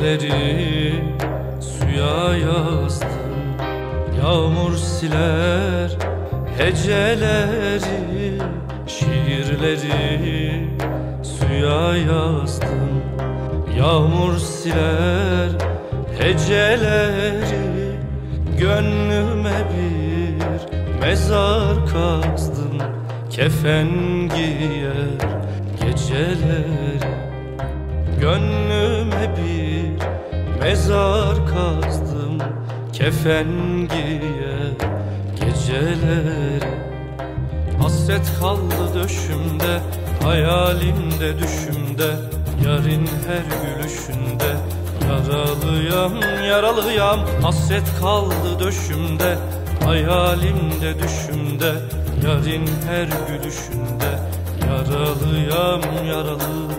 Şiirleri suya yazdım, yağmur siler heceleri. Şiirleri suya yazdım, yağmur siler heceleri. Gönlüme bir mezar kazdım, kefen giyer geceleri. Gönlüme bir mezar kazdım, kefen giyer geceleri. Hasret kaldı döşümde, hayalimde düşümde, yarın her gülüşünde. Yaralıyam, yaralıyam, hasret kaldı döşümde, hayalimde düşümde, yarın her gülüşünde. Yaralıyam, yaralı.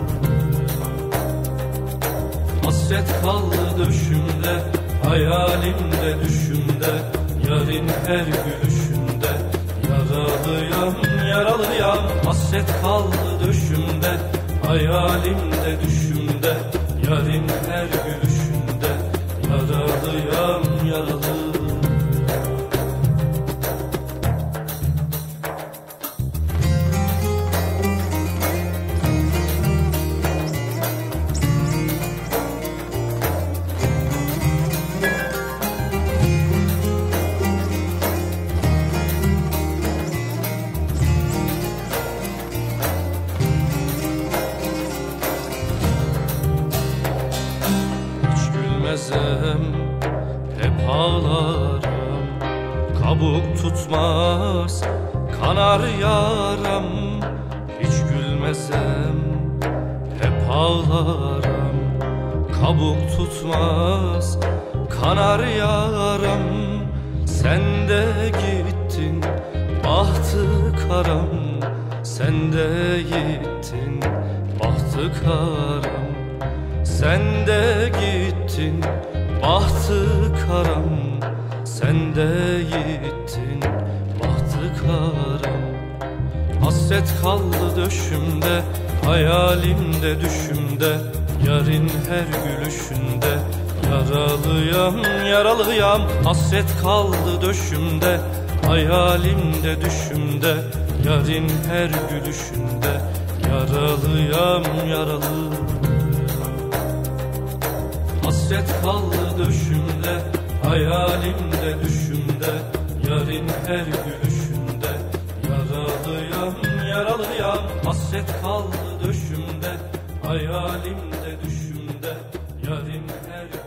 Hasret kaldı döşümde, hayalimde düşümde, yarın her gülüşümde. Yaralıyam, yaralıyam, hasret kaldı döşümde, hayalimde düşümde, yarın her gülüşümde. Yaralıyam, yaralı. Hep ağlarım, kabuk tutmaz, kanar yaram. Hiç gülmezem, hep ağlarım, kabuk tutmaz, kanar yaram. Sen de gittin, bahtı karam, sen de gittin, bahtı karam. Sen de gittin, bahtı karam, sen de gittin, bahtı karam. Hasret kaldı döşümde, hayalimde düşümde, yarın her gülüşünde. Yaralıyam, yaralıyam, hasret kaldı döşümde, hayalimde düşümde, yarın her gülüşünde. Yaralıyam, yaralı. Hasret kaldı döşümde, hayalimde düşümde, yarın her gülüşümde. Yaralıyam, yaralıyam, hasret kaldı döşümde, hayalimde düşümde, yarın her